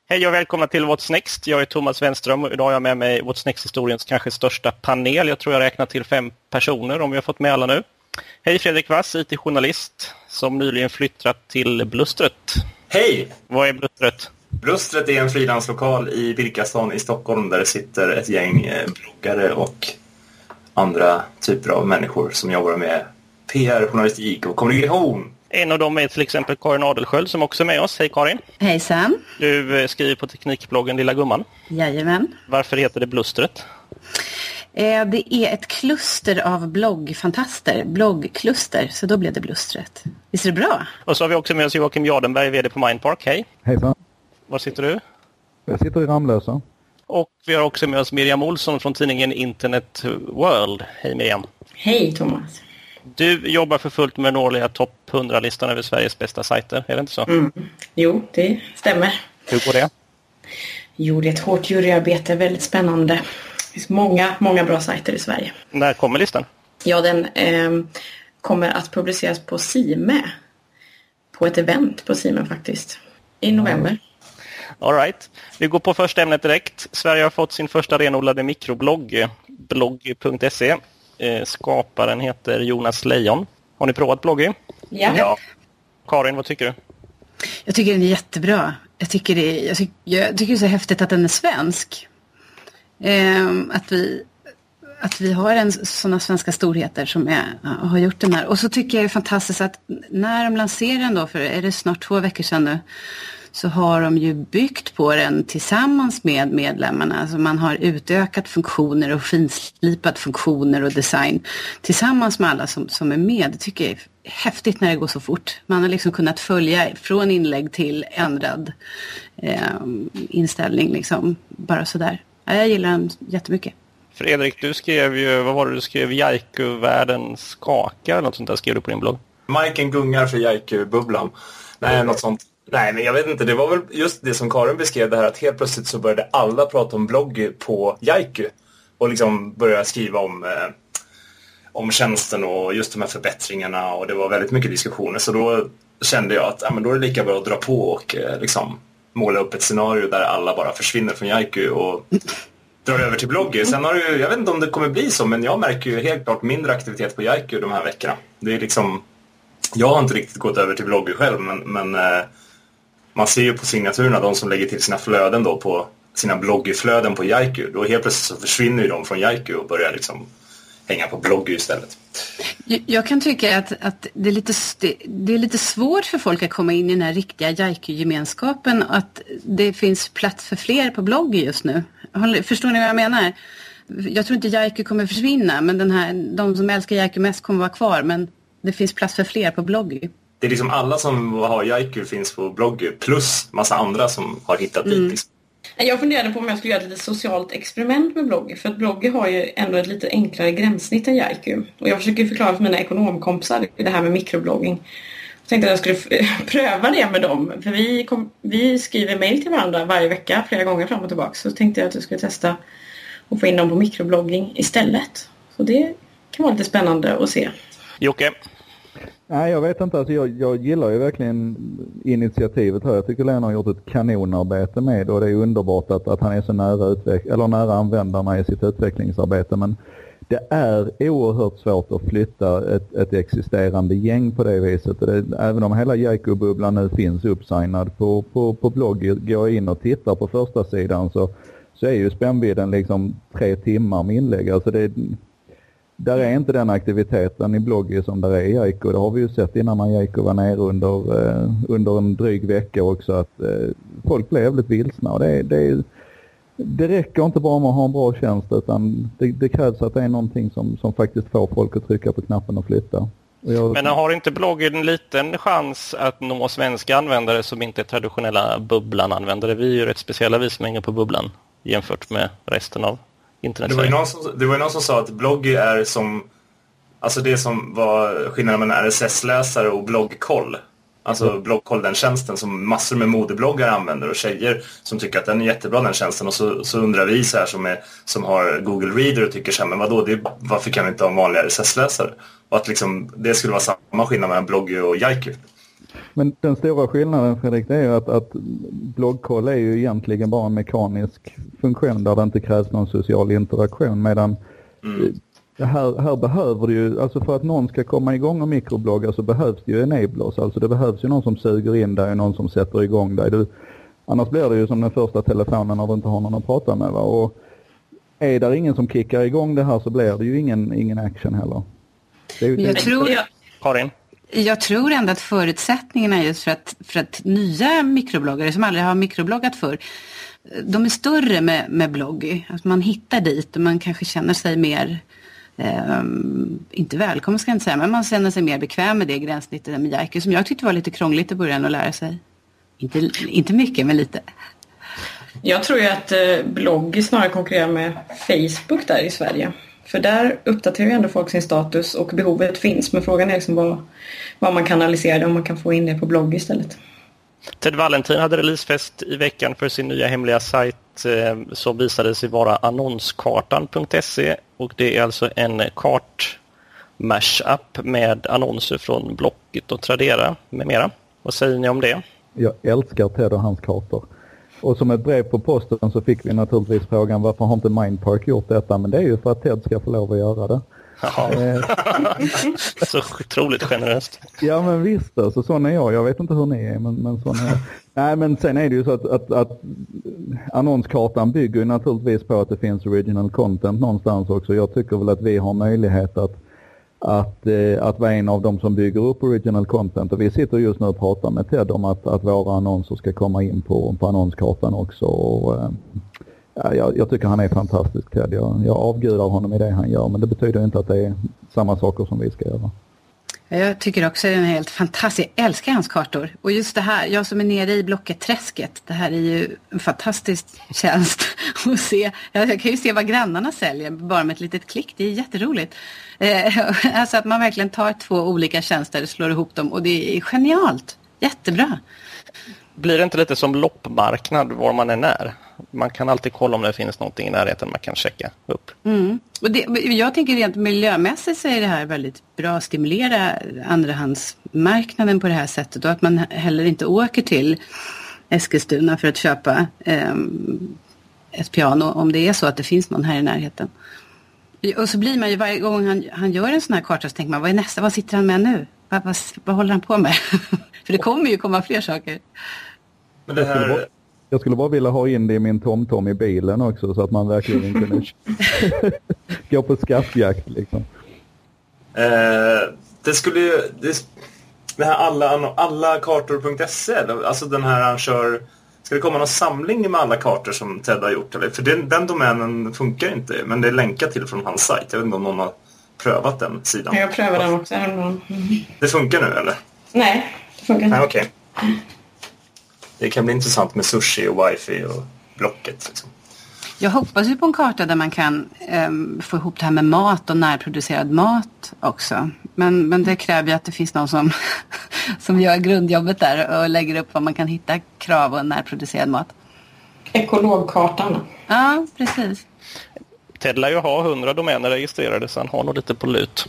Hej och välkomna till What's Next. Jag är Thomas Wenström och idag har jag med mig What's Next-historiens kanske största panel. Jag tror jag räknar till 5 personer om vi har fått med alla nu. Hej Fredrik Wass, IT-journalist som nyligen flyttat till Blustret. Hej! Vad är Blustret? Blustret är en frilanslokal i Birkastan i Stockholm där det sitter ett gäng bloggare och andra typer av människor som jobbar med PR, journalistik och kommunikation. En av dem är till exempel Karin Adelsköld som också är med oss. Hej Karin. Hejsan. Du skriver på teknikbloggen Lilla Gumman. Jajamän. Varför heter det Blustret? Det är ett kluster av bloggfantaster, bloggkluster, så då blev det Blustret. Visst är det bra? Och så har vi också med oss Joakim Jardenberg, vd på Mindpark. Hej. Hejsan. Var sitter du? Jag sitter i Ramlösa. Och vi har också med oss Miriam Olsson från tidningen Internet World. Hej Miriam. Hej Thomas. Du jobbar för fullt med den årliga topp 100-listan över Sveriges bästa sajter, är det inte så? Jo, det stämmer. Hur går det? Jo, det är ett hårt juryarbete, väldigt spännande. Det finns många bra sajter i Sverige. När kommer listan? Ja, den kommer att publiceras på Sime. På ett event på Sime faktiskt. I november. All right. Vi går på första ämnet direkt. Sverige har fått sin första renodlade mikroblogg, blogg.se. Skaparen heter Jonas Lejon. Har ni provat Bloggy? Ja. Karin, vad tycker du? Jag tycker den är jättebra. Jag tycker det är så häftigt att den är svensk. Att vi har sådana svenska storheter som har gjort den här. Och så tycker jag det är fantastiskt att när de lanserar den då, för är det snart 2 veckor sedan nu, så har de ju byggt på den tillsammans med medlemmarna. Alltså man har utökat funktioner och finslipat funktioner och design tillsammans med alla som är med. Det tycker jag är häftigt när det går så fort. Man har liksom kunnat följa från inlägg till ändrad inställning liksom, bara sådär. Ja, jag gillar den jättemycket. Fredrik, du skrev ju, vad var det du skrev? Jaiku-världen skakar eller något sånt där skrev du på din blogg. Majken gungar för Jaiku-bubblan. Nej, något sånt. Nej, men jag vet inte. Det var väl just det som Karin beskrev det här att helt plötsligt så började alla prata om blogg på Jaiku och liksom började skriva om tjänsten och just de här förbättringarna och det var väldigt mycket diskussioner. Så då kände jag att men då är det lika bra att dra på och liksom måla upp ett scenario där alla bara försvinner från Jaiku och drar över till blogg. Sen har det ju, jag vet inte om det kommer bli så, men jag märker ju helt klart mindre aktivitet på Jaiku de här veckorna. Det är liksom, jag har inte riktigt gått över till blogg själv, men man ser ju på signaturerna, de som lägger till sina flöden då på sina bloggflöden på Jaiku, då helt plötsligt så försvinner ju de från Jaiku och börjar liksom hänga på blogg istället. Jag kan tycka att det är lite svårt för folk att komma in i den här riktiga Jaiku-gemenskapen och att det finns plats för fler på blogg just nu. Förstår ni vad jag menar? Jag tror inte Jaiku kommer försvinna, men de som älskar Jaiku mest kommer vara kvar, men det finns plats för fler på blogg. Det är liksom alla som har Jaiku finns på blogg plus massa andra som har hittat dit. Liksom. Jag funderade på om jag skulle göra ett litet socialt experiment med blogg. För att blogg har ju ändå ett lite enklare gränssnitt än Jaiku. Och jag försöker förklara för mina ekonomkompisar det här med mikroblogging. Jag tänkte att jag skulle pröva det med dem. För vi skriver mejl till varandra varje vecka, flera gånger fram och tillbaka. Så tänkte jag att jag skulle testa att få in dem på mikroblogging istället. Så det kan vara lite spännande att se. Jocke? Nej, jag vet inte. Alltså jag gillar ju verkligen initiativet här. Jag tycker Lena har gjort ett kanonarbete med det och det är underbart att han är så nära användarna i sitt utvecklingsarbete. Men det är oerhört svårt att flytta ett existerande gäng på det viset. Även om hela Jaiku-bubblan nu finns uppsignad på blogg, går jag in och tittar på första sidan så är ju spännvidden liksom 3 timmar med inlägg. Alltså där är inte den aktiviteten i bloggen som där är i Jaiku. Det har vi ju sett innan Jaiku var nere under en dryg vecka också att folk blev väldigt vilsna. Och det räcker inte bara med att ha en bra tjänst utan det krävs att det är någonting som faktiskt får folk att trycka på knappen och flytta. Men har inte bloggen en liten chans att nå svenska användare som inte är traditionella bubblan-användare? Vi är ju rätt speciella, vi som hänger på bubblan jämfört med resten av internet. Det var ju någon som sa att blogg är som, alltså det som var skillnaden mellan RSS-läsare och bloggkoll. Alltså bloggkoll, den tjänsten som massor med modebloggare använder och tjejer som tycker att den är jättebra den tjänsten. Och så undrar vi så här som har Google Reader och tycker så här, men vadå, varför kan vi inte ha en vanlig RSS-läsare? Och att liksom, det skulle vara samma skillnad mellan blogg och Jaiku. Men den stora skillnaden, Fredrik, det är ju att bloggkoll är ju egentligen bara en mekanisk funktion där det inte krävs någon social interaktion, medan här behöver det ju, alltså för att någon ska komma igång och mikroblogga så behövs det ju enablers, alltså det behövs ju någon som suger in dig, någon som sätter igång dig. Annars blir det ju som den första telefonen när du inte har någon att prata med, va? Och är det ingen som kickar igång det här så blir det ju ingen action heller. Jag tror ändå att förutsättningarna just för att nya mikrobloggare som aldrig har mikrobloggat för, de är större med blogg. Att man hittar dit och man kanske känner sig mer, inte välkommen ska jag inte säga, men man känner sig mer bekväm med det gränssnittet med Jaiku som jag tyckte var lite krångligt i början att lära sig. Inte mycket, men lite. Jag tror ju att blogg snarare konkurrerar med Facebook där i Sverige. För där uppdaterar ju ändå folk sin status och behovet finns. Men frågan är liksom vad man kanaliserar det, om man kan få in det på blogg istället. Ted Valentin hade releasefest i veckan för sin nya hemliga sajt som visade sig vara annonskartan.se, och det är alltså en kart-mashup med annonser från Blocket och Tradera med mera. Vad säger ni om det? Jag älskar Ted och hans kartor. Och som ett brev på posten så fick vi naturligtvis frågan varför har inte Mindpark gjort detta, men det är ju för att Ted ska få lov att göra det. Så otroligt generöst. Ja, men visst, alltså, sån är jag vet inte hur ni är, men sån är jag. Nej, men sen är det ju så att annonskartan bygger ju naturligtvis på att det finns original content någonstans också. Jag tycker väl att vi har möjlighet att vara en av dem som bygger upp original content, och vi sitter just nu och pratar med Ted om att våra annonser ska komma in på annonskartan också, och jag tycker han är fantastisk, Ted. Jag avgudar honom i det han gör, men det betyder inte att det är samma saker som vi ska göra. Jag tycker också att den är helt fantastisk. Jag älskar hans kartor. Och just det här, jag som är nere i Blocket-träsket, det här är ju en fantastisk tjänst att se. Jag kan ju se vad grannarna säljer bara med ett litet klick. Det är jätteroligt. Alltså att man verkligen tar två olika tjänster och slår ihop dem, och det är genialt. Jättebra. Blir det inte lite som loppmarknad var man än är? Man kan alltid kolla om det finns någonting i närheten man kan checka upp. Och jag tänker rent miljömässigt så är det här väldigt bra att stimulera andrahandsmarknaden på det här sättet, och att man heller inte åker till Eskilstuna för att köpa ett piano om det är så att det finns någon här i närheten. Och så blir man ju varje gång han gör en sån här karta så tänker man, vad är nästa? Vad sitter han med nu? Vad håller han på med? För det kommer ju komma fler saker. Men det här... Jag skulle bara vilja ha in det i min TomTom i bilen också, så att man verkligen kunde gå på skattjakt liksom. Det skulle ju... Det här allakartor.se, alltså den här han kör... Ska det komma någon samling med alla kartor som Ted har gjort? Eller? För den domänen funkar inte, men det är länkat till från hans sajt. Jag vet inte om någon har prövat den sidan. Jag prövar den också. Det funkar nu, eller? Nej, det funkar inte. Nej, okej. Det kan bli intressant med sushi och wifi och Blocket. Liksom. Jag hoppas ju på en karta där man kan få ihop det här med mat och närproducerad mat också. Men det kräver ju att det finns någon som gör grundjobbet där och lägger upp vad man kan hitta krav och närproducerad mat. Ekologkartan. Ja, precis. Ted lär ju ha 100 domäner registrerade, så han har nog lite på lut.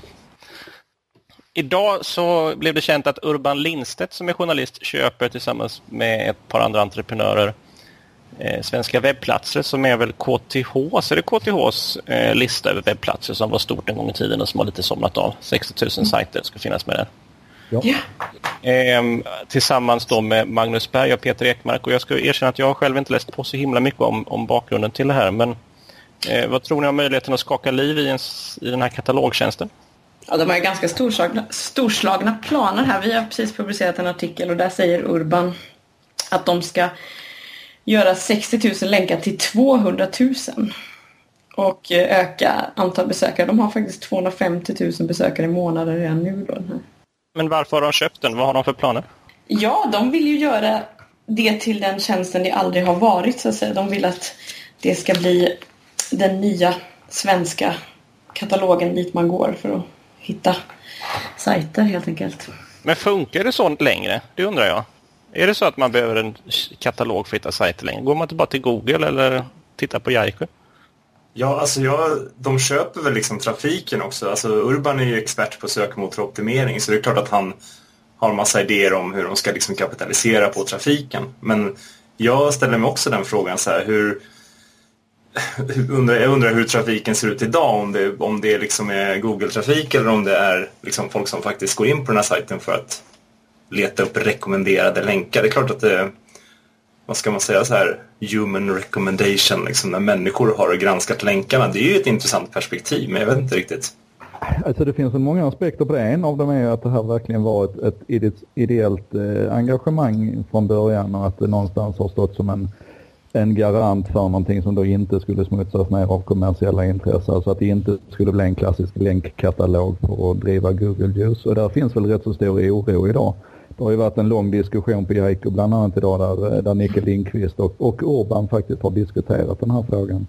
Idag så blev det känt att Urban Lindstedt som är journalist köper tillsammans med ett par andra entreprenörer svenska webbplatser som är väl KTHs, är det KTHs lista över webbplatser som var stort en gång i tiden och som har lite somnat av. 60 000 sajter ska finnas med där. Ja. Tillsammans då med Magnus Berg och Peter Ekmark, och jag ska erkänna att jag har själv inte läst på så himla mycket om bakgrunden till det här, men vad tror ni om möjligheten att skaka liv i den här katalogtjänsten? Ja, de har ju ganska storslagna planer här. Vi har precis publicerat en artikel och där säger Urban att de ska göra 60 000 länkar till 200 000 och öka antal besökare. De har faktiskt 250 000 besökare i månaden redan nu då. Men varför har de köpt den? Vad har de för planer? Ja, de vill ju göra det till den tjänsten det aldrig har varit, så att säga. De vill att det ska bli den nya svenska katalogen dit man går för att hitta sajter helt enkelt. Men funkar det så längre? Det undrar jag. Är det så att man behöver en katalog för att hitta sajter längre? Går man inte bara till Google eller tittar på Jaiku? Ja, alltså de köper väl liksom trafiken också. Alltså Urban är ju expert på sökmotoroptimering, så det är klart att han har massa idéer om hur de ska liksom kapitalisera på trafiken. Men jag ställer mig också den frågan så här, jag undrar hur trafiken ser ut idag, om det liksom är Google-trafik eller om det är liksom folk som faktiskt går in på den här sajten för att leta upp rekommenderade länkar. Det är klart att det, vad ska man säga så här, human recommendation, liksom när människor har granskat länkarna, det är ju ett intressant perspektiv, men jag vet inte riktigt. Alltså det finns många aspekter på det. En av dem är att det här verkligen var ett ideellt engagemang från början, och att det någonstans har stått som en garant för någonting som då inte skulle smutsas ner av kommersiella intressen. Alltså att det inte skulle bli en klassisk länkkatalog för att driva Google Juice. Och där finns väl rätt så stor oro idag. Det har ju varit en lång diskussion på Jaiku bland annat idag där Nicke Lindqvist och Urban faktiskt har diskuterat den här frågan.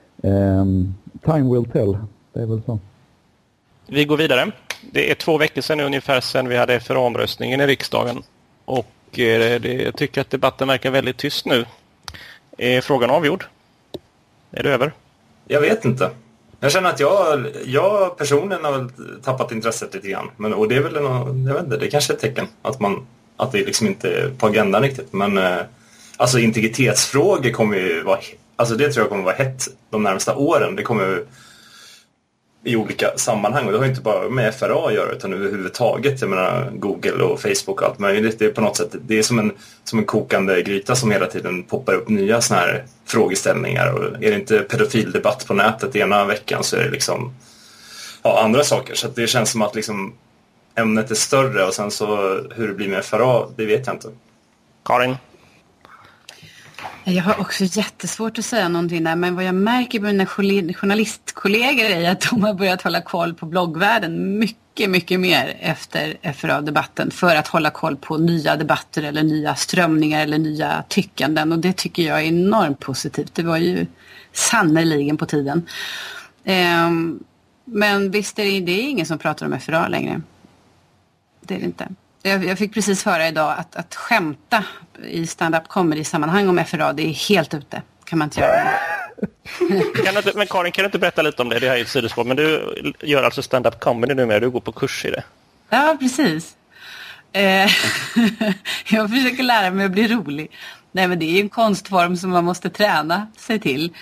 Time will tell, det är väl så. Vi går vidare. Det är 2 veckor sedan ungefär sedan vi hade FRA-omröstningen i riksdagen. Och jag tycker att debatten verkar väldigt tyst nu. Är frågan avgjord? Är det över? Jag vet inte. Jag känner att jag personligen har tappat intresset lite grann. Och det är väl jag vet inte, det är kanske ett tecken att det liksom inte är på agendan riktigt. Men alltså integritetsfrågor kommer ju vara, alltså det tror jag kommer vara hett de närmsta åren. Det kommer i olika sammanhang, och det har ju inte bara med FRA att göra utan överhuvudtaget. Jag menar Google och Facebook och allt möjligt. Det är på något sätt, det är som en kokande gryta som hela tiden poppar upp nya såna här frågeställningar. Och är det inte pedofildebatt på nätet ena veckan så är det liksom andra saker. Så att det känns som att liksom ämnet är större, och sen så hur det blir med FRA, det vet jag inte. Karin? Jag har också jättesvårt att säga någonting där, men vad jag märker på mina journalistkollegor är att de har börjat hålla koll på bloggvärlden mycket, mycket mer efter FRA-debatten för att hålla koll på nya debatter eller nya strömningar eller nya tyckanden, och det tycker jag är enormt positivt. Det var ju sannoliken på tiden. Men visst är det ingen som pratar om FRA längre. Det är det inte. Jag fick precis höra idag att skämta i stand-up comedy-sammanhang om FRA, det är helt ute. Kan man inte göra. Men Karin, kan du inte berätta lite om det? Det här är ett sidospår, men du gör alltså stand-up comedy numera, du går på kurs i det. Ja, precis. Jag försöker lära mig att bli rolig. Nej, men det är en konstform som man måste träna sig till.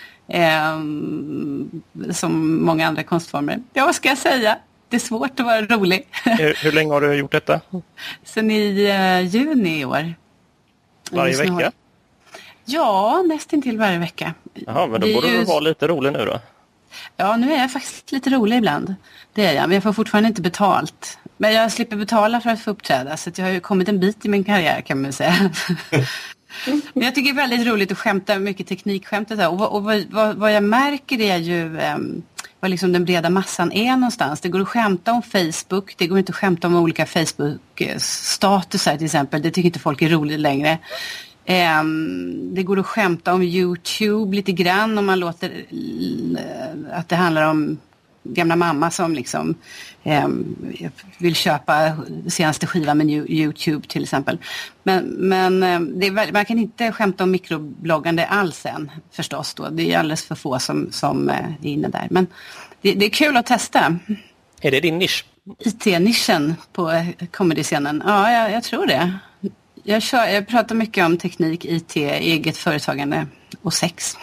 Som många andra konstformer. Ja, vad ska jag säga? Det är svårt att vara rolig. Hur länge har du gjort detta? Sen i juni i år. Varje vecka? Ja, nästintill varje vecka. Jaha, men då borde du vara lite rolig nu då? Ja, nu är jag faktiskt lite rolig ibland. Det är jag, men jag får fortfarande inte betalt. Men jag slipper betala för att få uppträda, så att jag har ju kommit en bit i min karriär, kan man säga. Men jag tycker det är väldigt roligt att skämta, mycket teknikskämt. Och vad jag märker är ju vad liksom den breda massan är någonstans. Det går att skämta om Facebook, det går inte att skämta om olika Facebook-statusar till exempel. Det tycker inte folk är roligt längre. Det går att skämta om YouTube lite grann om man låter att det handlar om gamla mamma som liksom vill köpa senaste skivan med YouTube till exempel. Men det är man kan inte skämta om mikrobloggande alls än förstås då. Det är alldeles för få som är inne där. Men det är kul att testa. Är det din nisch? IT-nischen på comedy-scenen. Ja, jag tror det. Jag pratar mycket om teknik, IT, eget företagande och sex.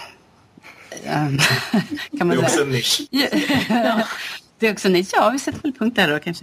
Kan man det är också säga. en nisch. Ja. Det är också en nisch. Ja, vi sätter väl punkt där då kanske.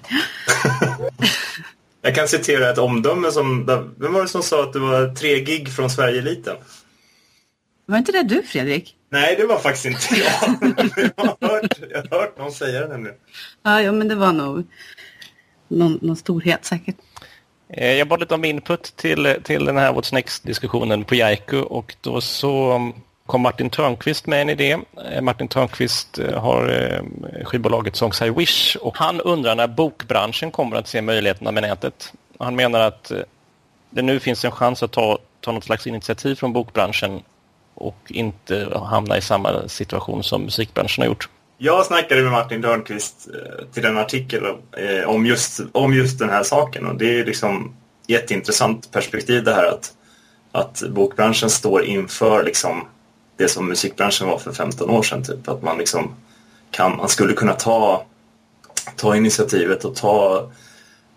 Jag kan citera ett omdöme vem var det som sa att det var 3 gig från Sverige-eliten? Var inte det du, Fredrik? Nej, det var faktiskt inte jag. Jag har hört någon säga det nämligen. Ja, men det var nog någon storhet säkert. Jag bad lite om input till den här What's Next-diskussionen på Jaiku, och då så kom Martin Törnqvist med en idé. Martin Törnqvist har skivbolaget Songs I Wish, och han undrar när bokbranschen kommer att se möjligheterna med nätet. Han menar att det nu finns en chans att ta något slags initiativ från bokbranschen och inte hamna i samma situation som musikbranschen har gjort. Jag snackade med Martin Törnqvist till en artikel om just den här saken, och det är liksom jätteintressant perspektiv det här att bokbranschen står inför liksom det som musikbranschen var för 15 år sedan typ, att man liksom man skulle kunna ta initiativet och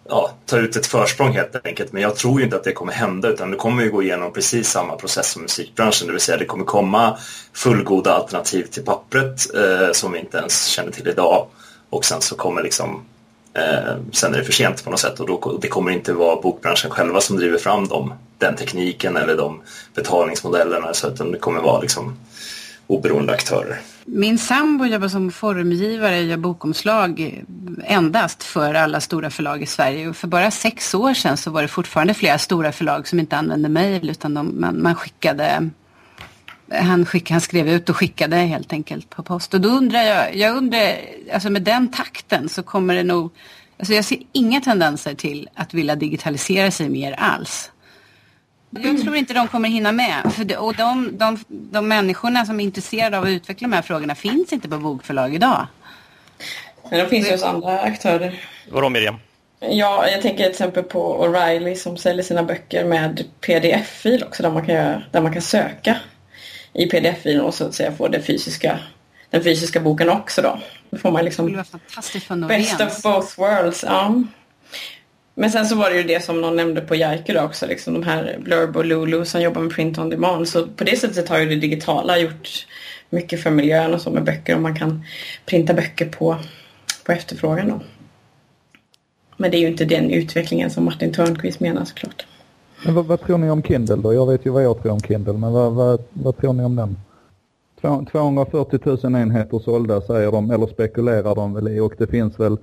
ta ut ett försprång helt enkelt. Men jag tror ju inte att det kommer hända, utan det kommer ju gå igenom precis samma process som musikbranschen. Det vill säga det kommer komma fullgoda alternativ till pappret som vi inte ens känner till idag. Och sen så kommer liksom sen är det för sent på något sätt, och då, det kommer inte vara bokbranschen själva som driver fram den tekniken eller de betalningsmodellerna, så att det kommer vara liksom oberoende aktörer. Min sambo jobbar som formgivare, gör bokomslag endast för alla stora förlag i Sverige. Och för bara 6 år sedan så var det fortfarande flera stora förlag som inte använde mejl, utan man skickade... Han skrev ut och skickade helt enkelt på post. Och då undrar jag alltså med den takten så kommer det nog... Alltså jag ser inga tendenser till att vilja digitalisera sig mer alls. Jag tror inte de kommer hinna med. Och de människorna som är intresserade av att utveckla de här frågorna finns inte på bokförlag idag. Men de finns ju hos andra aktörer. Vadå, Miriam? Ja, jag tänker till exempel på O'Reilly som säljer sina böcker med pdf-fil också, där man kan söka i pdf-filen och så att säga få den fysiska boken också då. Då får man liksom det var fantastiskt för best of both worlds. Ja. Men sen så var det ju det som någon nämnde på Jaiku då också, liksom de här Blurb och Lulu som jobbar med print on demand. Så på det sättet har ju det digitala gjort mycket för miljön och så med böcker, och man kan printa böcker på efterfrågan då. Men det är ju inte den utvecklingen som Martin Törnqvist menar såklart. Men vad tror ni om Kindle då? Jag vet ju vad jag tror om Kindle, men vad tror ni om den? 240 000 enheter sålda säger de, eller spekulerar de väl i, och det finns väl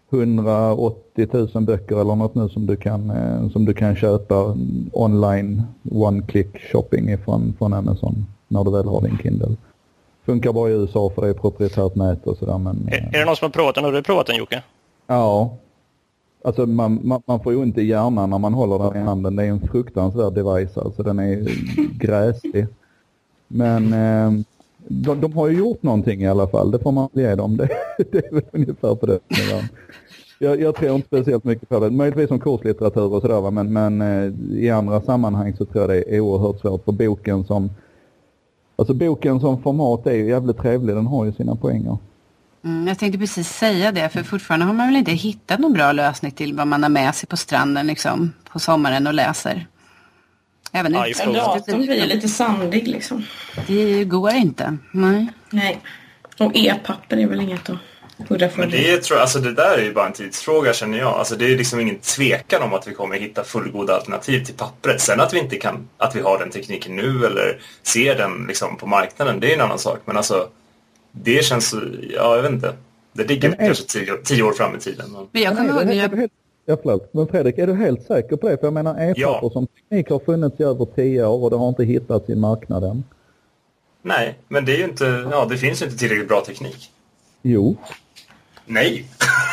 180 000 böcker eller något nu som du kan köpa online, one-click shopping från Amazon när du väl har din Kindle. Funkar bara i USA för det är proprietärt nät och sådär. Men, är det någon som har provat den? Har du provat den, Jocke? Ja. Alltså man får ju inte i hjärnan när man håller den i handen. Det är en fruktansvärd device, alltså den är gräslig. Men de har ju gjort någonting i alla fall, det får man ge dem. Det är väl ungefär på det. Jag tror inte speciellt mycket på det. Möjligtvis som kurslitteratur och sådär, men i andra sammanhang så tror jag det är oerhört svårt. För boken som format är ju jävligt trevlig, den har ju sina poänger. Jag tänkte precis säga det, för fortfarande har man väl inte hittat någon bra lösning till vad man har med sig på stranden liksom, på sommaren och läser. Även datorn blir ju lite sandig liksom. Det går inte. Nej. Och e-papper är väl inget att hurra för. Men det där är ju bara en tidsfråga, känner jag. Alltså det är liksom ingen tvekan om att vi kommer hitta fullgoda alternativ till pappret. Sen att vi inte att vi har den tekniken nu eller ser den liksom på marknaden, det är en annan sak. Men alltså det känns, jag vet inte. Det ligger kanske 10 år fram i tiden. Men jag kommer ihåg Men Fredrik, är du helt säker på det? För jag menar, e-papper som teknik har funnits i över 10 år och det har inte hittat sin marknaden. Nej, men det är ju inte, det finns ju inte tillräckligt bra teknik. Jo. Nej.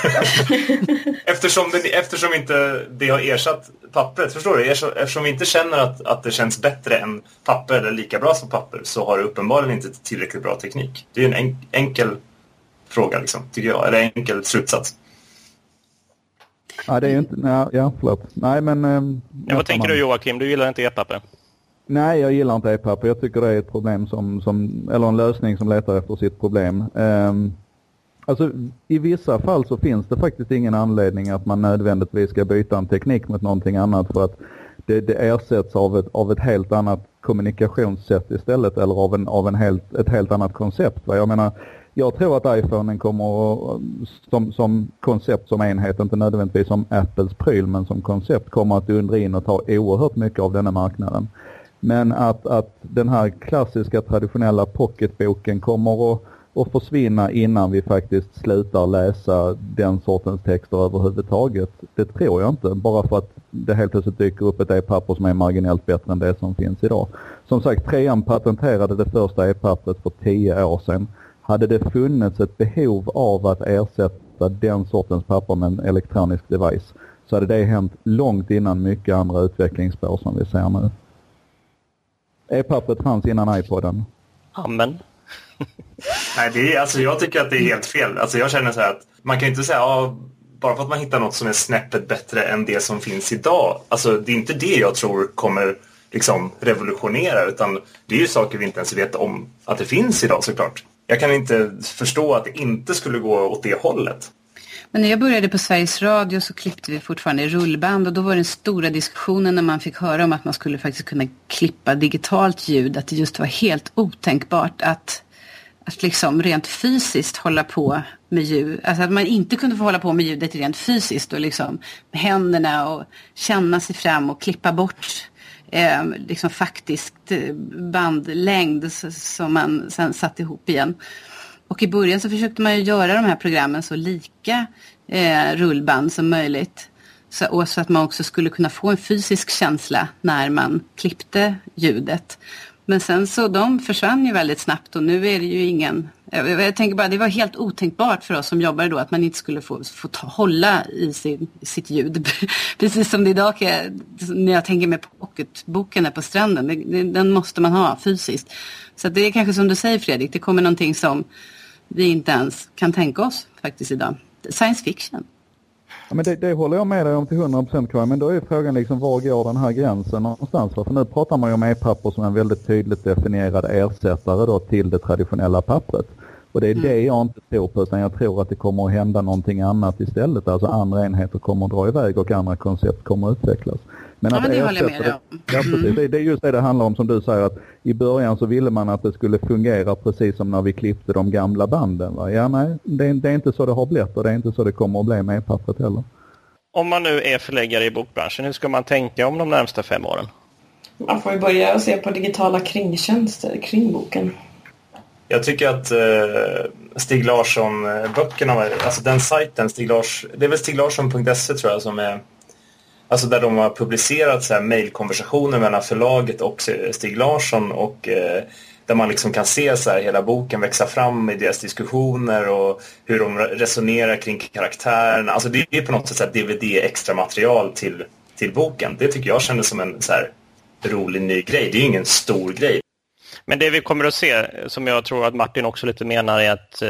eftersom inte det har ersatt pappret, förstår du? Eftersom vi inte känner att det känns bättre än papper eller lika bra som papper, så har det uppenbarligen inte tillräckligt bra teknik. Det är en enkel fråga liksom, tycker jag. Eller enkel slutsats. Ja, det är ju inte... Ja, förlåt. Nej, men... vad tänker du, Joakim? Du gillar inte e-papper? Nej, jag gillar inte e-papper. Jag tycker det är ett problem eller en lösning som letar efter sitt problem. Alltså, i vissa fall så finns det faktiskt ingen anledning att man nödvändigtvis ska byta en teknik mot någonting annat, för att det ersätts av ett helt annat kommunikationssätt istället, eller av ett helt annat koncept. Jag menar, jag tror att iPhonen kommer som koncept, som enhet, inte nödvändigtvis som Apples pryl, men som koncept kommer att undra in och ta oerhört mycket av denna marknaden. Men att den här klassiska traditionella pocketboken kommer att försvinna innan vi faktiskt slutar läsa den sortens texter överhuvudtaget, det tror jag inte. Bara för att det helt plötsligt dyker upp ett e-papper som är marginellt bättre än det som finns idag. Som sagt, 3an patenterade det första e-pappret för 10 år sedan. Hade det funnits ett behov av att ersätta den sortens papper med en elektronisk device, så hade det hänt långt innan mycket andra utvecklingsspår som vi ser nu. E-pappret fanns innan iPoden. Amen. Nej, jag tycker att det är helt fel. Alltså jag känner så här att man kan inte säga bara för att man hittar något som är snäppet bättre än det som finns idag. Alltså det är inte det jag tror kommer liksom revolutionera, utan det är ju saker vi inte ens vet om att det finns idag, såklart. Jag kan inte förstå att det inte skulle gå åt det hållet. Men när jag började på Sveriges Radio så klippte vi fortfarande i rullband, och då var den stora diskussionen när man fick höra om att man skulle faktiskt kunna klippa digitalt ljud, att det just var helt otänkbart att liksom rent fysiskt hålla på med ljud. Alltså att man inte kunde få hålla på med ljudet rent fysiskt och liksom med händerna och känna sig fram och klippa bort liksom faktiskt bandlängd som man sen satt ihop igen. Och i början så försökte man ju göra de här programmen så lika rullband som möjligt. Så att man också skulle kunna få en fysisk känsla när man klippte ljudet. Men sen så de försvann ju väldigt snabbt, och nu är det ju ingen... Jag tänker bara, det var helt otänkbart för oss som jobbade då att man inte skulle få hålla i sitt ljud. Precis som det idag när jag tänker med pocketboken på stranden. Den måste man ha fysiskt. Så det är kanske som du säger, Fredrik, det kommer någonting som vi inte ens kan tänka oss faktiskt idag. Science fiction. Ja, men det håller jag med dig om till 100%, Karin. Men då är frågan liksom, var går den här gränsen någonstans? För nu pratar man ju om e-papper som en väldigt tydligt definierad ersättare då till det traditionella pappret. Och det är det jag inte tror på, utan jag tror att det kommer att hända någonting annat istället. Alltså andra enheter kommer att dra iväg och andra koncept kommer att utvecklas. Men att det håller jag med om. Ja, precis. Det är just det handlar om, som du säger, att i början så ville man att det skulle fungera precis som när vi klippte de gamla banden. Va? Ja, nej, det är inte så det har blivit, och det är inte så det kommer att bli med pappret heller. Om man nu är förläggare i bokbranschen, hur ska man tänka om de närmsta 5 åren? Man får ju börja se på digitala kringtjänster kring boken. Jag tycker att Stig Larsson-böckerna, alltså den sajten, det är väl stiglarsson.se tror jag som är, alltså där de har publicerat så här mejlkonversationer mellan förlaget och Stig Larsson, och där man liksom kan se så här hela boken växa fram i deras diskussioner och hur de resonerar kring karaktärerna. Alltså det är på något sätt så här DVD extra material till boken. Det tycker jag kändes som en så här rolig ny grej. Det är ju ingen stor grej. Men det vi kommer att se, som jag tror att Martin också lite menar, är att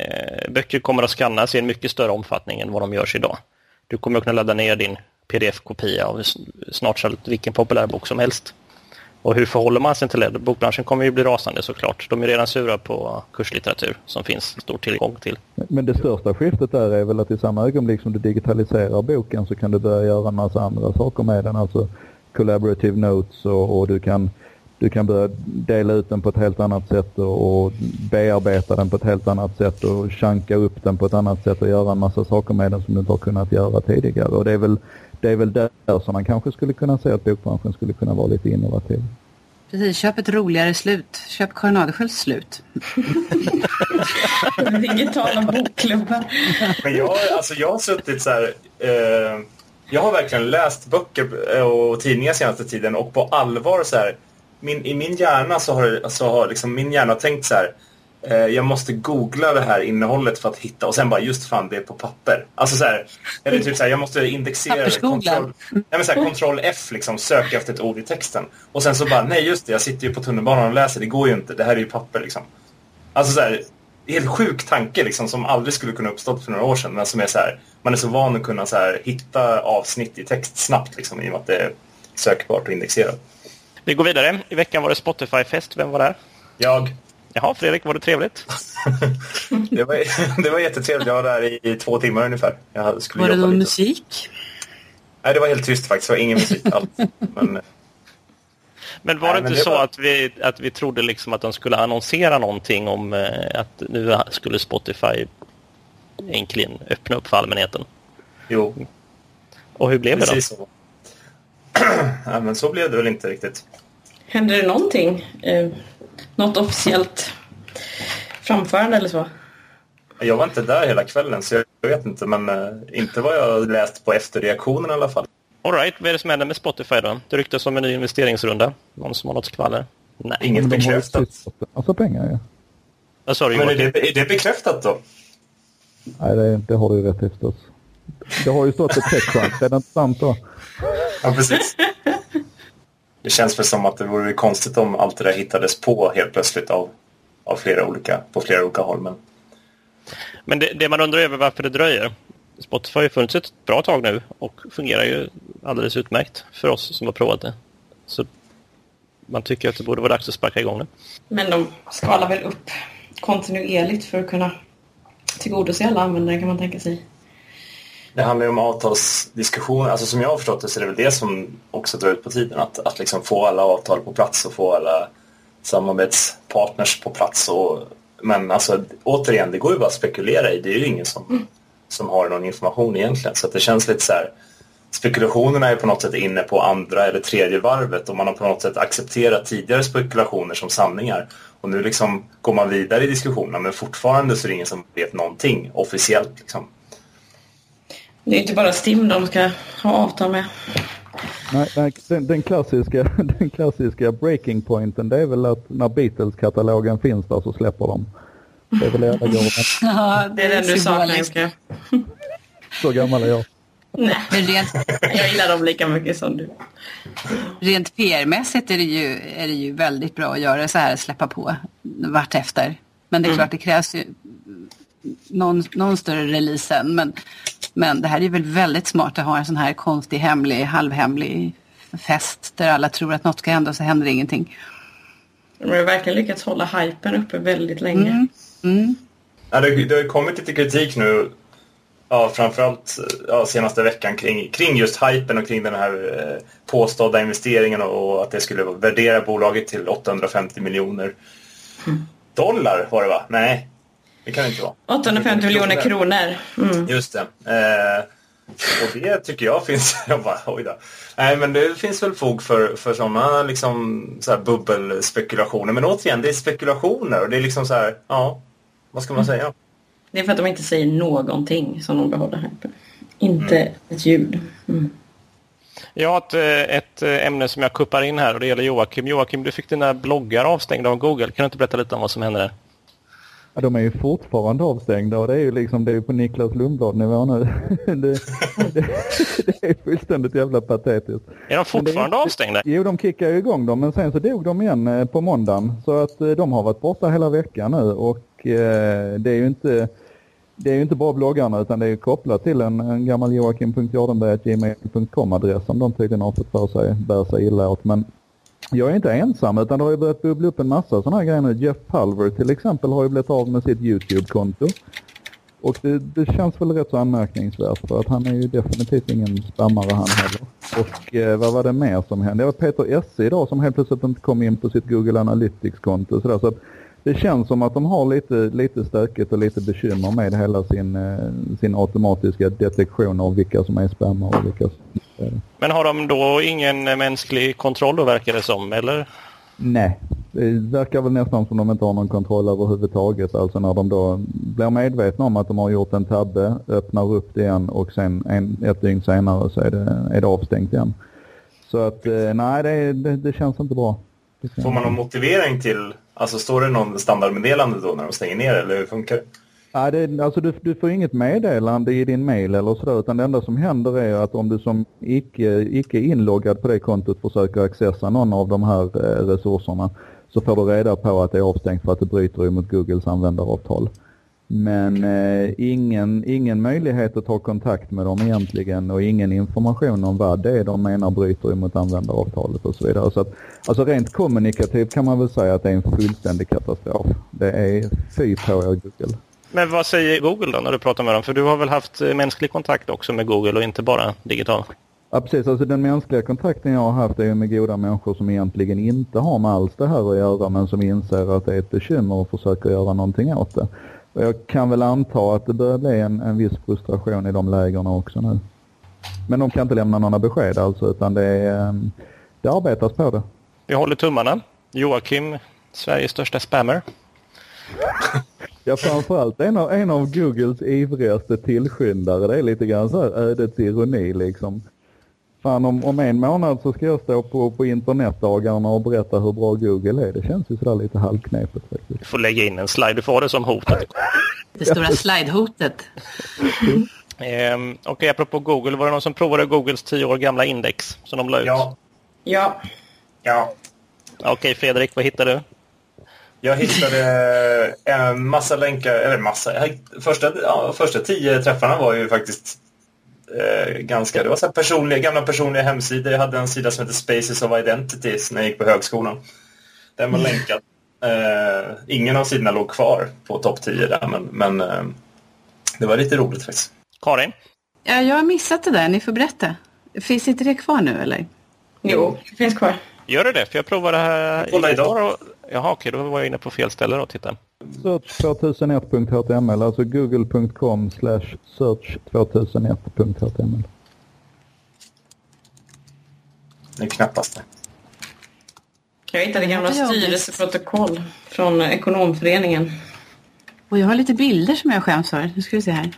böcker kommer att skannas i en mycket större omfattning än vad de görs idag. Du kommer att kunna ladda ner din pdf-kopia av snart sagt vilken populär bok som helst. Och hur förhåller man sig till det? Bokbranschen kommer ju bli rasande såklart. De är redan sura på kurslitteratur som finns stor tillgång till. Men det största skiftet där är väl att i samma ögonblick som du digitaliserar boken så kan du börja göra en massa andra saker med den. Alltså collaborative notes, och du kan börja dela ut den på ett helt annat sätt och bearbeta den på ett helt annat sätt och chanka upp den på ett annat sätt och göra en massa saker med den som du inte har kunnat göra tidigare. Och det är väl där som man kanske skulle kunna säga att bokbranschen skulle kunna vara lite innovativ. Precis, köp ett roligare slut. Köp Karin Adelsköls slut. Digitala bokklubbar. Men jag har suttit så här... jag har verkligen läst böcker och tidningar senaste tiden, och på allvar så här... I min hjärna så har liksom min hjärna tänkt så här: jag måste googla det här innehållet för att hitta, och sen bara just fan det är på papper. Alltså så här, eller typ så här, jag måste indexera kontroll F liksom, söka efter ett ord i texten. Och sen så bara, nej just det, jag sitter ju på tunnelbanan och läser, det går ju inte, det här är ju papper liksom. Alltså så här, helt sjuk tanke liksom, som aldrig skulle kunna uppstått för några år sedan, men som är så här, man är så van att kunna så här hitta avsnitt i text snabbt liksom, i och med att det är sökbart och indexerat. Vi går vidare. I veckan var det Spotify-fest. Vem var där? Jag. Jaha, Fredrik, var det trevligt? det var jättetrevligt. Jag var där i 2 timmar ungefär. Var det någon musik? Nej, det var helt tyst faktiskt. Det var ingen musik alls. Men var det inte så att vi trodde liksom att de skulle annonsera någonting om att nu skulle Spotify äntligen öppna upp för allmänheten? Jo. Och hur blev precis det då? Så. Ja, men så blev det väl inte riktigt. Hände det någonting? Något officiellt framförande eller så? Jag var inte där hela kvällen, så jag vet inte. Men inte vad jag läst på efterreaktionen i alla fall. All right, vad är det som händer med Spotify då? Det ryktas om en ny investeringsrunda. Någon som har något skvaller? Nej. Inget bekräftat. Alltså pengar, ja. Sorry, men är det bekräftat då? Nej, det har du rätt efter. Det har ju stått ett TechCrunch, det är inte sant då? Ja, precis. Det känns väl som att det vore konstigt om allt det där hittades på helt plötsligt på flera olika håll. Men det man undrar över varför det dröjer. Spotify har funnits ett bra tag nu och fungerar ju alldeles utmärkt för oss som har provat det. Så man tycker att det borde vara dags att sparka igång det. Men de skalar väl upp kontinuerligt för att kunna tillgodose alla användare, kan man tänka sig. Det handlar ju om avtalsdiskussioner. Alltså som jag har förstått det så är det väl det som också drar ut på tiden. Att liksom få alla avtal på plats och få alla samarbetspartners på plats. Men alltså, återigen, det går ju bara att spekulera i. Det är ju ingen som har någon information egentligen. Så att det känns lite så här. Spekulationerna är på något sätt inne på andra eller tredje varvet. Och man har på något sätt accepterat tidigare spekulationer som sanningar. Och nu liksom går man vidare i diskussionerna. Men fortfarande så är det ingen som vet någonting officiellt liksom. Det är inte bara Steam de ska ha avtal med. Nej, den klassiska breaking pointen, det är väl att när Beatles-katalogen finns där så släpper de. Det är väl det ja, det är den du saknar, Jocke. Så gammal är jag. Nej, men jag gillar dem lika mycket som du. Rent PR-mässigt är det ju väldigt bra att göra så här, släppa på vart efter. Men det är klart, det krävs ju någon större release sen. Men det här är väl väldigt smart att ha en sån här konstig, halvhemlig fest där alla tror att något ska hända och så händer ingenting. De har verkligen lyckats hålla hypen uppe väldigt länge. Ja, det har kommit lite kritik nu, framförallt senaste veckan kring just hypen och kring den här påstådda investeringen och att det skulle värdera bolaget till 850 miljoner dollar var det, va? Nej. Det kan det inte vara. 850 miljoner kronor. Just det. Och det tycker jag finns... Jag bara, oj då. Nej, men det finns väl fog för sådana liksom, så här bubbelspekulationer. Men återigen, det är spekulationer. Och det är liksom så här, vad ska man säga? Det är för att de inte säger någonting som de behåller här. Inte ett ljud. Jag har ett ämne som jag kuppar in här och det gäller Joakim. Joakim, du fick dina bloggar avstängda av Google. Kan du inte berätta lite om vad som händer där? Ja, de är ju fortfarande avstängda och det är ju på Niklas Lundblad-nivå nu. det är fullständigt jävla patetiskt. Är de fortfarande avstängda? Jo, de kickade ju igång dem, men sen så dog de igen på måndagen. Så att de har varit borta hela veckan nu och det är ju inte bara bloggarna utan det är kopplat till en gammal joakim.jordenberg@gmail.com-adress som de tydligen har fått för sig, bär sig illa åt. Men jag är inte ensam utan det har ju börjat bubbla upp en massa sådana här grejer nu. Jeff Pulver till exempel har ju blivit av med sitt YouTube-konto. Och det känns väl rätt så anmärkningsvärt för att han är ju definitivt ingen spammare han heller. Och vad var det mer som hände? Det var Peter Esse idag som helt plötsligt inte kom in på sitt Google Analytics-konto. Så att det känns som att de har lite stökigt och lite bekymmer med hela sin automatiska detektion av vilka som är spammare och vilka som inte är det. Men har de då ingen mänsklig kontroll då, verkar det som, eller? Nej, det verkar väl nästan som de inte har någon kontroll överhuvudtaget. Alltså när de då blir medvetna om att de har gjort en tabbe, öppnar upp det igen och sen ett dygn senare så är det avstängt igen. Så att nej, det känns inte bra. Får man någon motivering till, alltså står det någon standardmeddelande då när de stänger ner eller hur funkar det? Ja, alltså du får inget meddelande i din mail eller sådär, utan det enda som händer är att om du som icke inloggad på det kontot försöker accessa någon av de här resurserna så får du reda på att det är avstängt för att det bryter mot Googles användaravtal. Men ingen möjlighet att ta kontakt med dem egentligen och ingen information om vad det är de menar bryter mot användaravtalet och så vidare. Så att, alltså rent kommunikativt kan man väl säga att det är en fullständig katastrof. Det är fy på er Google. Men vad säger Google då när du pratar med dem? För du har väl haft mänsklig kontakt också med Google och inte bara digital? Ja, precis. Alltså den mänskliga kontakten jag har haft är ju med goda människor som egentligen inte har med alls det här att göra men som inser att det är ett bekymmer och försöker göra någonting åt det. Och jag kan väl anta att det börjar bli en viss frustration i de lägerna också nu. Men de kan inte lämna några besked alltså, utan det arbetas på det. Vi håller tummarna. Joakim, Sveriges största spammer. Ja, framförallt en av Googles ivrigaste tillskyndare. Det är lite grann så här ödets ironi liksom. Fan, om en månad så ska jag stå på internetdagarna och berätta hur bra Google är. Det känns ju sådär lite halvknepet faktiskt. Du får lägga in en slide, du får det som hotet. Det stora slide-hotet. Okej, apropå Google, var det någon som provade Googles 10 år gamla index som de la ut? Ja. Okej, Fredrik, vad hittade du? Jag hittade en massa länkar, eller massa. Första 10 träffarna var ju faktiskt ganska, det var så här gamla personliga hemsidor. Jag hade en sida som heter Spaces of Identities när jag gick på högskolan. Den var länkad. Ingen av sidorna låg kvar på topp 10 där, men det var lite roligt faktiskt. Karin? Ja, jag har missat det där. Ni får berätta. Finns inte det kvar nu, eller? Jo, det finns kvar. Gör det? För jag provade här idag. Jaha, okej, då var jag inne på fel ställe då, titta. Search2001.html, alltså google.com/search2001.html. Det är knappast det. Jag hittade gamla styrelseprotokoll från ekonomföreningen. Och jag har lite bilder som jag skäms för. Nu ska vi se här.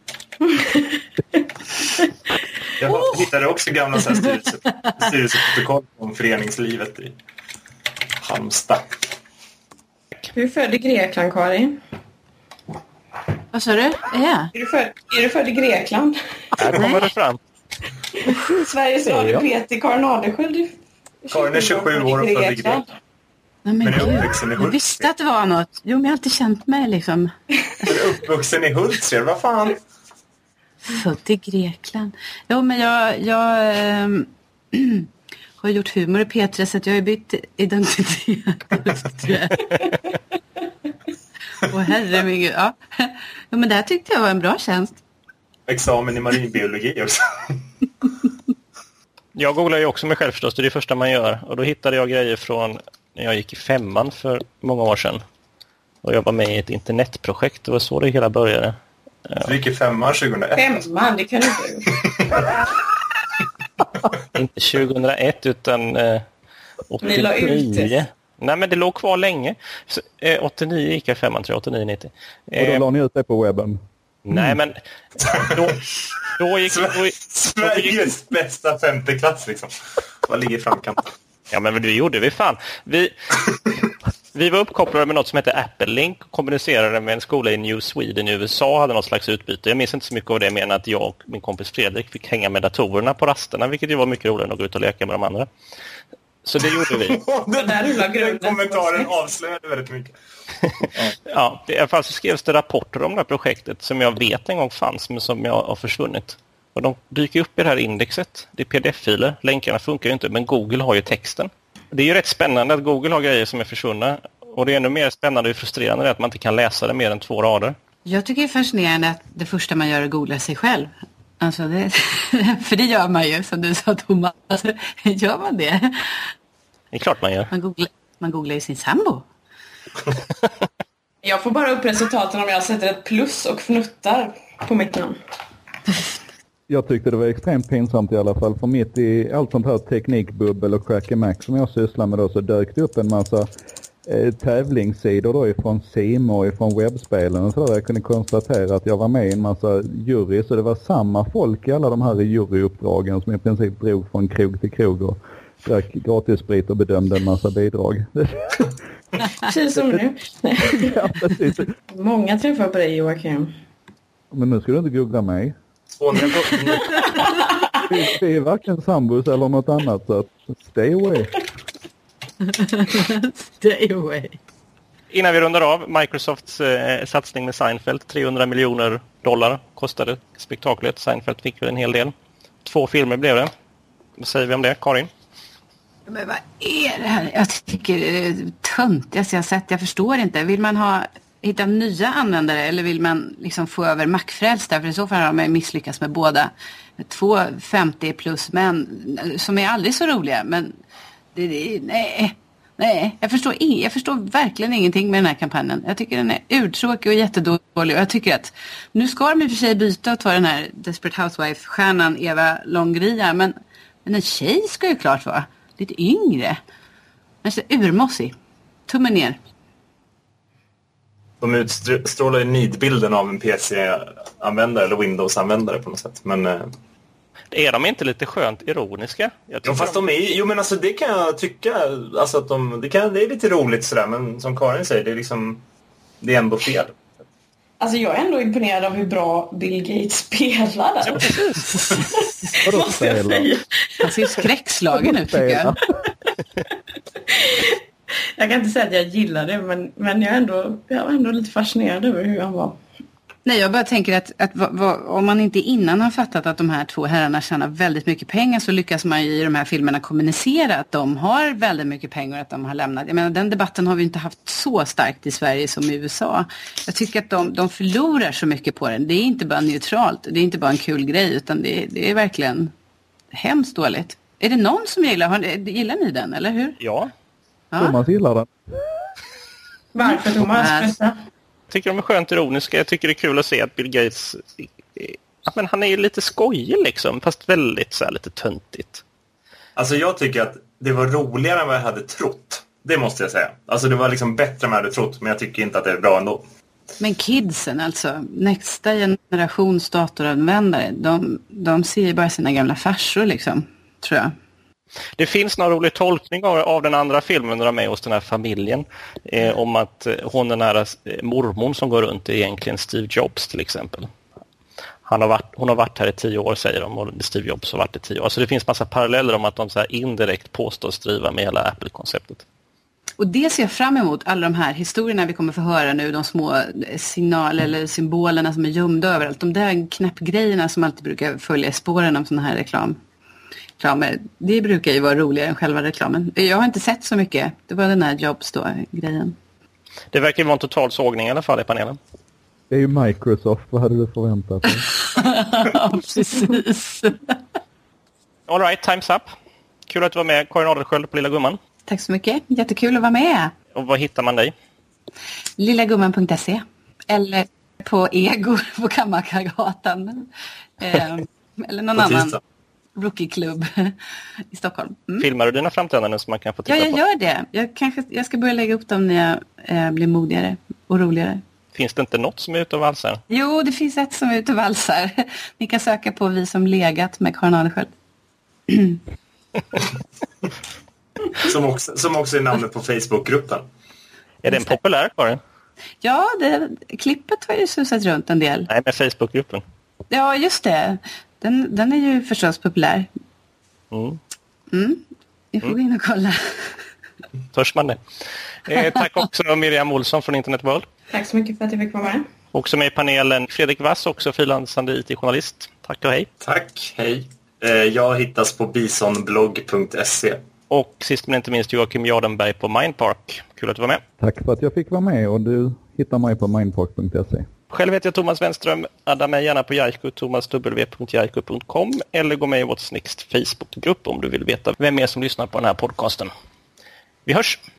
Jag hittade också gamla styrelseprotokoll om föreningslivet i Halmstad. Du är född i Grekland, Karin. Vad sa du? Är du född i Grekland? Här kommer det fram. Sveriges Radio Peter Karin Adelsköld. Karin är 27 år och född i Grekland. Nej, men är gud. uppvuxen i Jag visste att det var något. Jo, men jag har alltid känt mig liksom. Men är uppvuxen i Hultsfred, vad fan? Född i Grekland. Jo, men jag har gjort humor i P3 så att jag har bytt identitet. Åh, herre min gud. Ja. Jo, men det här tyckte jag var en bra tjänst. Examen i marinbiologi också. Jag googlar ju också mig själv förstås, det är det första man gör. Och då hittade jag grejer från när jag gick i 5:an för många år sedan. Och jag var med i ett internetprojekt, det var så det hela började. Du gick i 5:an 2001. 5:an, det kan du inte ha gjort. Inte 2001 utan 89. Ni la ut det. Nej, men det låg kvar länge. Så, 89 gick jag 5:an, tror jag. 89-90. Och då la ni ut det på webben? Nej, men då gick... Sveriges bästa 5:e klass liksom. Vad ligger i framkant? Ja, men det gjorde vi fan. Vi var uppkopplade med något som heter Apple Link och kommunicerade med en skola i New Sweden i USA, hade något slags utbyte. Jag minns inte så mycket av det, mer än att jag och min kompis Fredrik fick hänga med datorerna på rasterna, vilket ju var mycket roligare än att gå ut och leka med de andra. Så det gjorde vi. Den kommentaren avslöjade väldigt mycket. Ja, i alla fall så skrevs det rapporter om det här projektet som jag vet en gång fanns, men som jag har försvunnit. Och de dyker upp i det här indexet. Det är pdf-filer. Länkarna funkar ju inte, men Google har ju texten. Det är ju rätt spännande att Google har grejer som är försvunna. Och det är ännu mer spännande och frustrerande att man inte kan läsa det mer än 2 rader. Jag tycker det är fascinerande att det första man gör är att googla sig själv. Alltså för det gör man ju, som du sa, Thomas. Gör man det? Det är klart man gör. Man googlar ju sin sambo. Jag får bara upp resultaten om jag sätter ett plus och fnuttar på mitt namn. Jag tyckte det var extremt pinsamt i alla fall. För mitt i allt sånt här teknikbubbel och Cracker Mac som jag sysslar med då, så dök det upp en massa tävlingssidor då ifrån Sim och ifrån webbspelen och så där. Jag kunde konstatera att jag var med i en massa jury, så det var samma folk i alla de här juryuppdragen som i princip drog från krog till krog och drack gratissprit och bedömde en massa bidrag. Precis som nu. Ja, precis. Många träffar på dig, Joakim. Men nu ska du inte googla mig. Vi är varken sambos eller något annat, så att stay away. Stay away. Innan vi rundar av, Microsofts satsning med Seinfeld, $300 miljoner kostade spektaklet. Seinfeld fick väl en hel del. 2 filmer blev det. Vad säger vi om det, Karin? Men vad är det här? Jag tycker det är töntigt jag sett. Jag förstår inte. Vill man hitta nya användare eller vill man liksom få över Mac-frälsta? För i så fall har man misslyckats med båda. 2 50 plus män som är aldrig så roliga. Men nej. Jag förstår verkligen ingenting med den här kampanjen. Jag tycker den är uttråkig och jättedålig. Och jag tycker att nu ska de i och för sig byta och ta den här Desperate Housewife-stjärnan Eva Longoria. Men en tjej ska ju klart vara lite yngre. Men så urmossig. Tummen ner. De utstrålar ju nidbilden av en PC-användare eller Windows-användare på något sätt. Men är de inte lite skönt ironiska? Ja, fast de är, jo men alltså det kan jag tycka, alltså att det är lite roligt sådär, men som Karin säger, det är ändå fel. Alltså jag är ändå imponerad av hur bra Bill Gates spelar där. Ja, precis. Vadå spelar? Han ser skräckslagen nu, tycker jag. Jag kan inte säga att jag gillar det, men jag var ändå lite fascinerad över hur han var. Nej, jag bara tänker att om man inte innan har fattat att de här två herrarna tjänar väldigt mycket pengar, så lyckas man ju i de här filmerna kommunicera att de har väldigt mycket pengar och att de har lämnat. Jag menar, den debatten har vi inte haft så starkt i Sverige som i USA. Jag tycker att de förlorar så mycket på den. Det är inte bara neutralt, det är inte bara en kul grej, utan det är verkligen hemskt dåligt. Är det någon som gillar ni den, eller hur? Ja. Thomas gillar den. Varför Thomas? Berätta. Jag tycker de är skönt ironiska. Jag tycker det är kul att se att Bill Gates, men han är ju lite skojig liksom, fast väldigt så här, lite töntigt. Alltså jag tycker att det var roligare än vad jag hade trott. Det måste jag säga. Alltså det var liksom bättre än vad jag hade trott, men jag tycker inte att det är bra ändå. Men kidsen, alltså nästa generations datoranvändare, de ser ju bara sina gamla farsor liksom, tror jag. Det finns någon rolig tolkning av den andra filmen där de är hos den här familjen om att hon den här mormon som går runt är egentligen Steve Jobs till exempel. Hon har varit här i 10 år, säger de, och Steve Jobs har varit i 10 år. Så det finns massa paralleller om att de så här indirekt påstås driva med hela Apple-konceptet. Och det ser jag fram emot, alla de här historierna vi kommer få höra nu, de små signaler eller symbolerna som är gömda överallt. De där knäppgrejerna som alltid brukar följa i spåren om sån här reklamer. Det brukar ju vara roligare än själva reklamen. Jag har inte sett så mycket. Det var den här Jobs då, grejen. Det verkar vara en total sågning i alla fall i panelen. Det är ju Microsoft, vad hade du förväntat dig? Ja, precis. All right, time's up. Kul att du var med, Karin Adelsköld på Lilla Gumman. Tack så mycket, jättekul att vara med. Och vad hittar man dig? Lillagumman.se eller på Ego på Kammarkagatan. Eller någon annan rookie-klubb i Stockholm. Filmar du dina framträdanden som man kan få titta på? Ja, jag gör det. Jag ska börja lägga upp dem när jag blir modigare och roligare. Finns det inte något som är ute och valsar? Jo, det finns ett som är ute och valsar. Ni kan söka på Vi som legat med Karin Adelsköld. Som också är namnet på Facebookgruppen. Är den populär, Karin? Ja, klippet har ju susat runt en del. Nej, med Facebookgruppen. Ja, just det. Den är ju förstås populär. Vi får gå in och kolla. Törs man det. Tack också Miriam Olsson från Internet World. Tack så mycket för att jag fick vara med. Också med i panelen Fredrik Wass, också frilansande IT-journalist. Tack och hej. Tack, hej. Jag hittas på bisonblogg.se. Och sist men inte minst Joakim Jardenberg på Mindpark. Kul att du var med. Tack för att jag fick vara med, och du hittar mig på mindpark.se. Själv heter jag Thomas Wenström. Adda mig gärna på Jaiku, thomasw.jaiku.com, eller gå med i What's Next Facebookgrupp om du vill veta vem är som lyssnar på den här podcasten. Vi hörs!